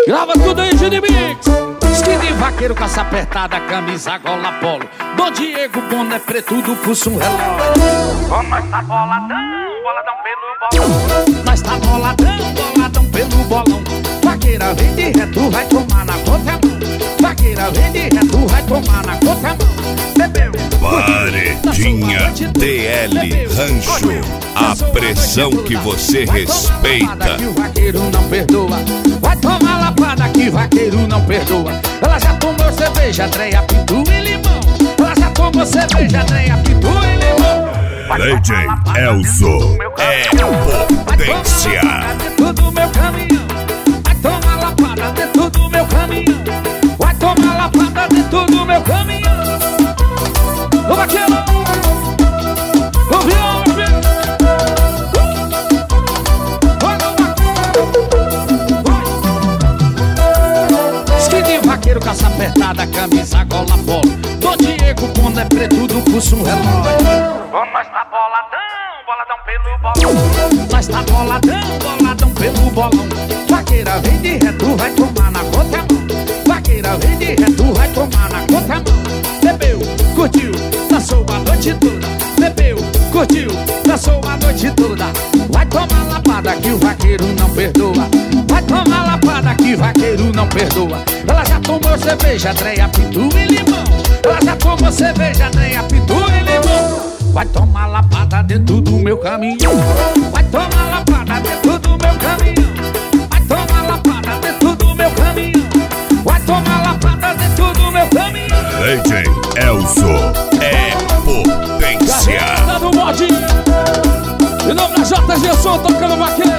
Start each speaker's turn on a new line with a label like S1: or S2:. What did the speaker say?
S1: Grava tudo aí, Gini Mix. Skin de vaqueiro, calça apertada, camisa gola polo. Dom Diego, boné preto do pulso, um relógio.
S2: Nós tá boladão, boladão pelo bolão.
S1: Nós tá boladão, boladão pelo bolão. Vaqueira vem de reto, vai tomar na contramão. Vaqueira vem de reto, vai tomar na contramão. Bebeu,
S3: Paredinha DL Rancho, a pressão que você respeita.
S1: Que o vaqueiro não perdoa. Vai tomar lapada que o vaqueiro não perdoa. Ela já tomou cerveja, treia, pitu e limão. Ela já tomou cerveja, treia, pitu e limão.
S3: DJ Elzo é potência.
S1: Dentro do meu caminhão. Vai tomar lapada dentro do meu caminhão. Vai tomar lapada dentro do meu caminhão. Ô vaqueiro, ô viol, meu filho. Skin de vaqueiro, calça apertada, camisa gola polo. Dom Diego, boné preto do pulso, um relógio.
S2: Nós tá boladão pelo bolão.
S1: Nós tá boladão, boladão pelo bolão. Vaqueira vem de reto, vai tomar na contramão. Vaqueira vem de reto, vai tomar na contramão. Bebeu, curtiu, dançou a noite toda. Bebeu, curtiu, dançou a noite toda. Vai tomar lapada que o vaqueiro não perdoa. Vai tomar lapada que o vaqueiro não perdoa. Ela já tomou cerveja, treia, pitu e limão. Ela já tomou cerveja, treia, pitu e limão. Vai tomar lapada dentro do meu caminhão. Vai tomar lapada dentro do meu caminhão. Vai tomar lapada dentro do meu caminhão. Vai tomar lapada dentro do meu caminhão.
S3: DJ Elzo é potência.
S1: Tá no mod. Em nome da JG Som, tocando vaqueiro.